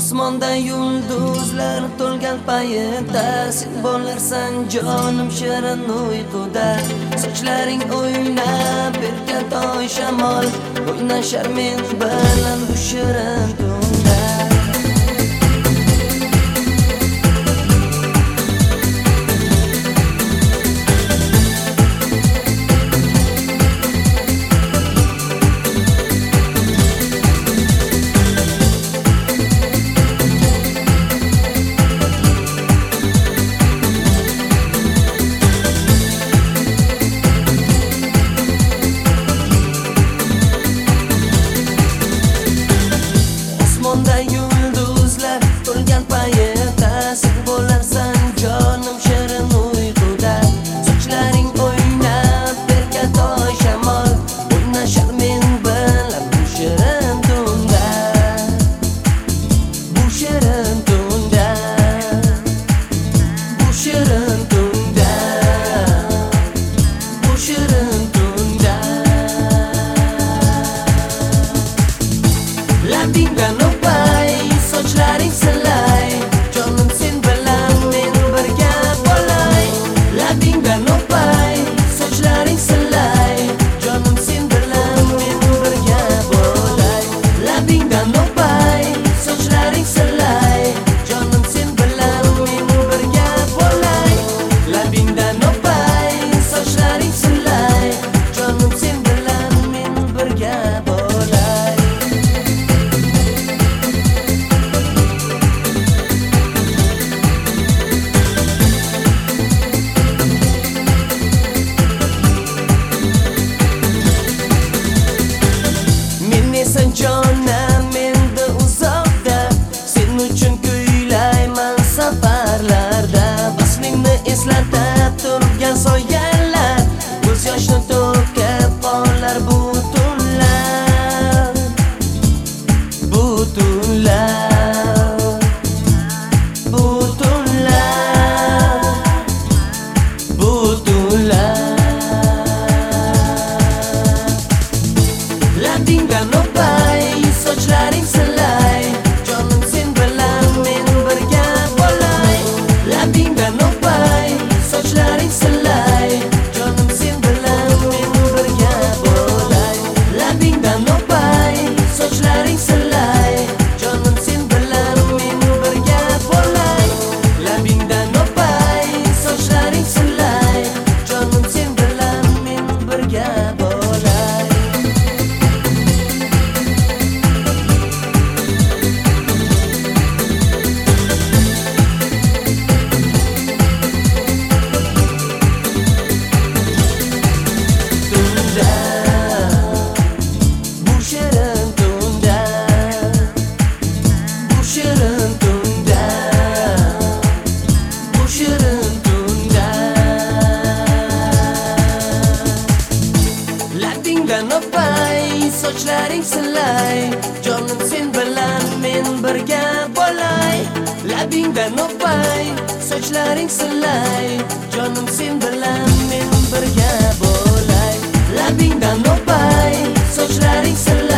Osmonda yulduzlar to'lgan paytda sen bo'larsan jonim shirin uyquda. Sochlaring o'ynab erkatoy shamol o'ynashar men bilan bu shirin tunda. Osmonda yulduzlar to'lgan paytda sen bo'larsan jonim shirin uyquda. Sochlaring o'ynab erkatoy shamol o'ynashar men bilan bu shirin tunda. Bu shirin tunda, bu shirin tunda, bu shirin tunda. Labingdan o'pay, sochlaring silay, jonim sen bilan men birga bo'lay. Labingdan o'pay, sochlaring silay, jonim sen bilan men birga bo'lay. Labingdan o'pay, sochlaring silay, jonim sen bilan men birga bo'lay. Labingdan o'pay, sochlaring silay, jonim sen bilan men birga bo'lay. Sen jonim endi uzoqda, sen uchun kuylayman safarlarda. Vaslingni eslatib turgan soyalar, ko'z yoshni to'kib qolar bu tunlar, bu tunlar, bu tunlar, bu tunlar. Labingdan o'pay, sochlaring silay, jonim sen bilan men birga bo'lay. Labingdan o'pay, sochlaring silay, jonim sen bilan men birga bo'lay. Labingdan o'pay, sochlaring silay, jonim sen bilan men birga bo'lay. Labingdan o'pay, sochlaring silay, jonim sen bilan men birga bo'lay. Labingdan o'pay, sochlaring silay, jonim sen bilan men birga bo'lay. Labingdan o'pay, sochlaring silay, jonim sen bilan men birga bo'lay. Labingdan o'pay, sochlaring silay.